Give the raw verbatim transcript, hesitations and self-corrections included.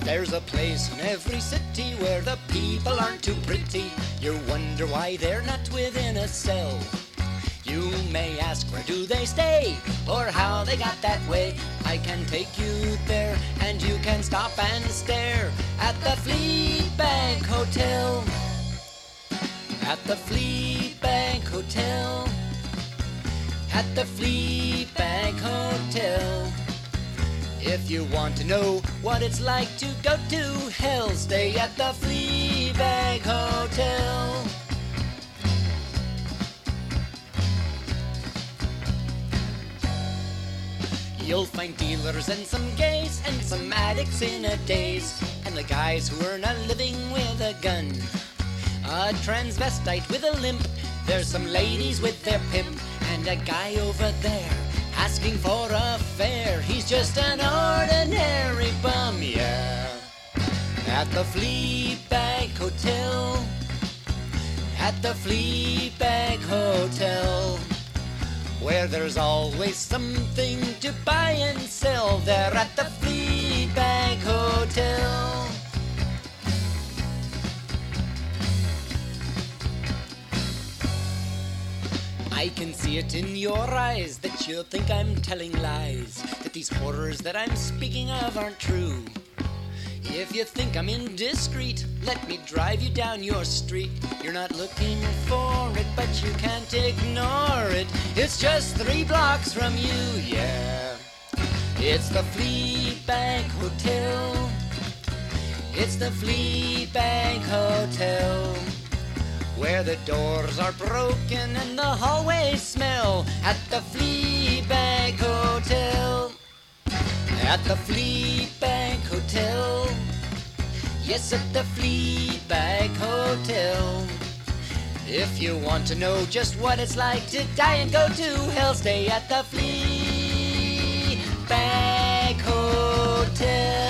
There's a place in every city where the people aren't too pretty. You wonder why they're not within a cell. You may ask, where do they stay, or how they got that way. I can take you there, and you can stop and stare at the Fleabag Hotel. At the Fleabag Hotel. At the Fleabag Hotel. If you want to know what it's like to go to hell, stay at the Fleabag Hotel. You'll find dealers and some gays and some addicts in a daze, and the guys who earn a living with a gun. A transvestite with a limp, there's some ladies with their pimp, and a guy over there asking for a fare. He's just an ordinary bum, yeah. At the Fleabag Hotel. At the Fleabag Hotel. Where there's always something to buy and sell. There at the Fleabag Hotel. I can see it in your eyes that you think I'm telling lies, that these horrors that I'm speaking of aren't true. If you think I'm indiscreet, let me drive you down your street. You're not looking for it, but you can't ignore it. It's just three blocks from you, yeah. It's the Fleabag Hotel. It's the Fleabag Hotel. Where the doors are broken and the hallways smell. At the Fleabag Hotel. At the Fleabag Hotel. Yes, at the Fleabag Hotel. If you want to know just what it's like to die and go to hell, stay at the Fleabag Hotel.